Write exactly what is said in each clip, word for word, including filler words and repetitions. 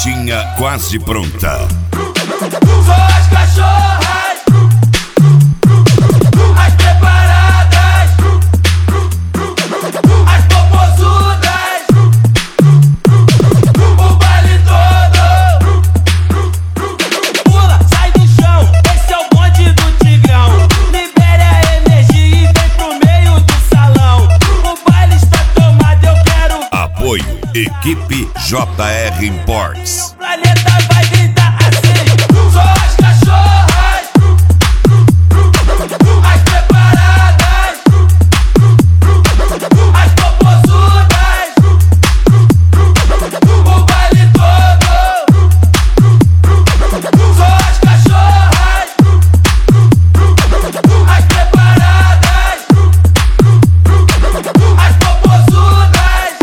pastinha quase pronta. Só as cachorras, as preparadas, as popozudas, o baile todo. Pula, sai do chão, esse é o bonde do Tigrão. Libere a energia e vem pro meio do salão. O baile está tomado, eu quero. Apoio Equipe J R Imports. O planeta vai gritar assim. Só as cachorras, as preparadas, as popozudas, o baile todo. Só as cachorras, as preparadas, as popozudas,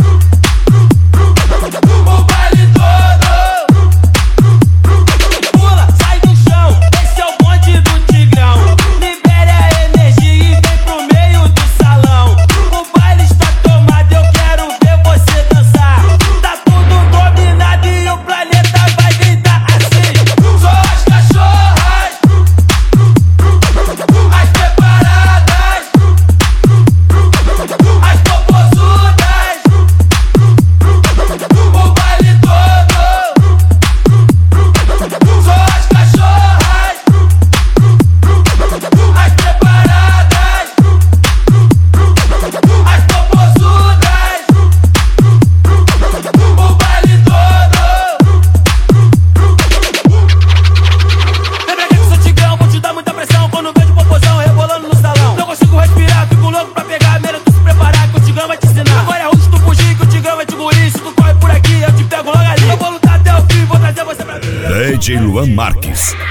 o baile todo. Pula, sai do chão, esse é o bonde do Tigrão. Libere a energia e vem pro meio do salão. O baile está tomado, eu quero ver você dançar. Tá tudo combinado e o planeta vai gritar assim. Só as cachorras, as preparadas, as popozudas, o baile todo. Só as cachorras, as preparadas, as popozudas, o baile todo. Lembra que eu sou Tigrão, vou te dar muita pressão quando vejo popozão rebolando no salão. Não consigo respirar, fico louco pra pegar a mira, tu se preparar que o Tigrão vai te ensinar. Agora é ruim se tu fugir que o Tigrão vai te engolir. Se tu corre por aqui, eu te pego logo ali. Eu vou lutar até o fim, vou trazer você pra mim. D J Luan Marques.